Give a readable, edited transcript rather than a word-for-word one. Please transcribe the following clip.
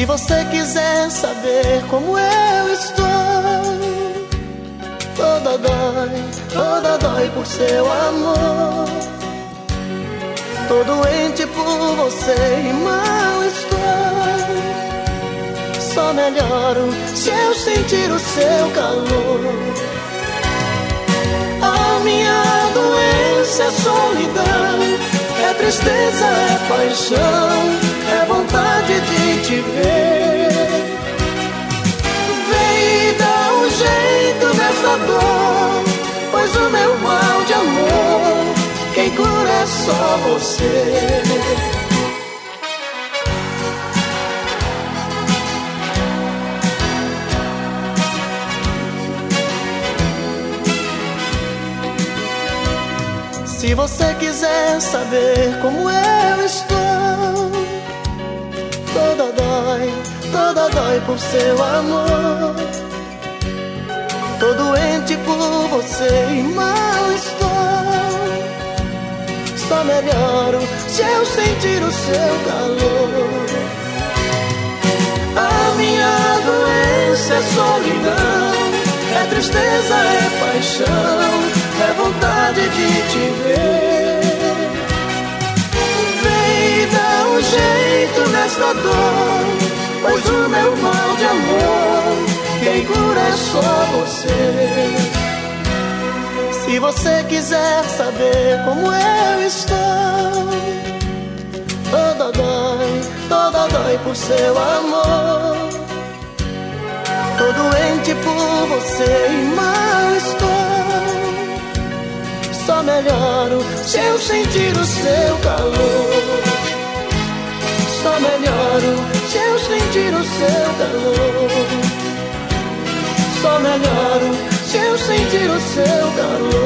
Se você quiser saber como eu estou, toda dói por seu amor. Tô doente por você e mal estou. Só melhoro se eu sentir o seu calor. A minha doença é solidão, é tristeza, é paixão, é vontade de te ver. Vem e dá um jeito nessa dor, pois o meu mal de amor, quem cura é só você. Se você quiser saber como eu estou, toda dói por seu amor. Tô doente por você e mal estou. Só melhoro se eu sentir o seu calor. A minha doença é solidão, é tristeza, é paixão, é vontade de te ver. Vem e dá um jeito nessa dor, pois o meu mal de amor, quem cura é só você. Se você quiser saber como eu estou, toda dói por seu amor. Tô doente por você e mal estou. Só melhoro se eu sentir o seu calor. Só melhoro se eu sentir o seu calor. Só melhoro se eu sentir o seu calor.